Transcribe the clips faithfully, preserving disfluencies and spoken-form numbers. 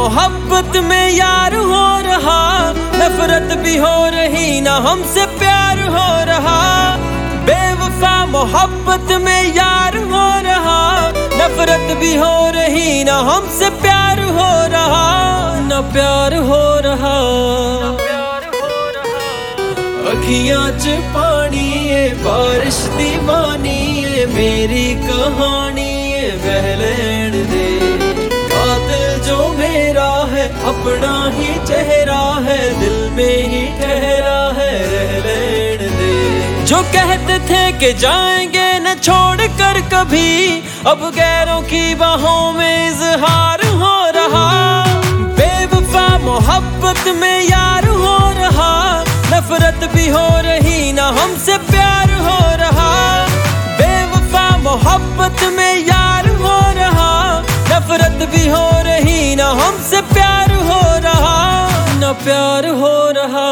मोहब्बत में यार हो रहा, नफरत भी हो रही ना हमसे प्यार हो रहा। बेवफा मोहब्बत में यार हो रहा, नफरत भी हो रही ना हमसे प्यार हो रहा, ना प्यार हो रहा। अखियां च पानी है बारिश दीवानी है, मेरी कहानी है बह लेन दे। कातिल जो मेरा है अपना ही चेहरा है, दिल में ही ठहरा है रह लेन दे। जो कहते थे कि जाएंगे न छोड़ कर कभी, अब गैरों की बाहों में इजहार हो रहा। बेवफा मोहब्बत में यार हो रहा, नफरत भी हो रही ना हमसे प्यार हो रहा। बेवफा मोहब्बत में यार हो रहा, नफरत भी हो रही ना हमसे प्यार हो रहा, ना प्यार हो रहा।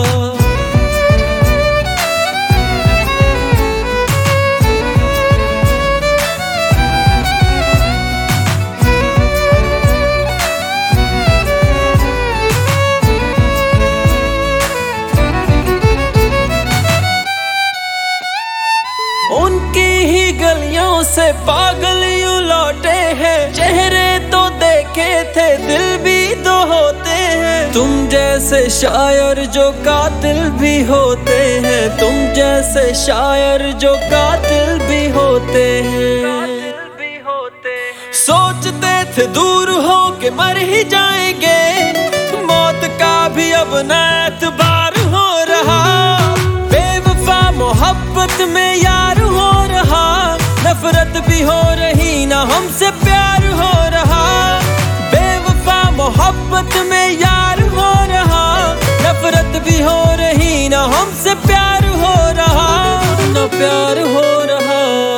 उनकी ही गलियों से पागल यूं लौटे हैं, चेहरे तो देखे थे दिल भी तो होते हैं। तुम जैसे शायर जो कातिल भी होते हैं, तुम जैसे शायर जो कातिल भी होते हैं। सोचते थे दूर हो के मर ही जाएंगे, मौत का भी अब न एतबार हो रहा। बेवफा मोहब्बत में यार हो रहा, नफरत भी हो रही ना हमसे प्यार हो रहा। बेवफा मोहब्बत में यार हो रहा, नफरत भी हो रही ना हमसे प्यार हो रहा, ना प्यार हो रहा।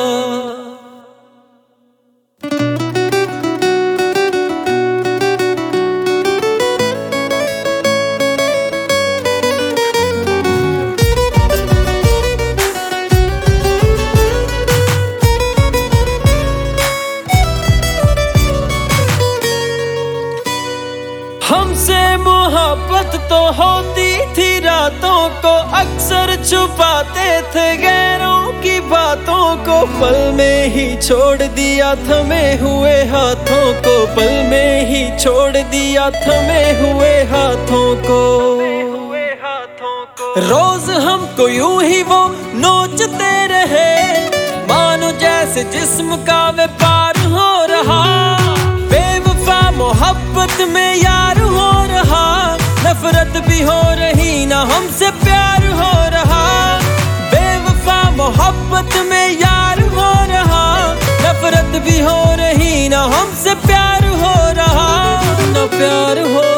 हमसे मोहब्बत तो होती थी रातों को, अक्सर छुपाते थे गैरों की बातों को। पल में ही छोड़ दिया थमे हुए हाथों को, पल में ही छोड़ दिया थमे हुए हाथों को। रोज हमको यूं ही वो नोचते रहे, मानो जैसे जिस्म का व्यापार हो रहा। बेवफा मोहब्बत में यार हो रहा, नफरत भी हो रही ना हमसे प्यार हो रहा। बेवफा मोहब्बत में यार हो रहा, नफरत भी हो रही ना हमसे प्यार हो रहा, ना प्यार हो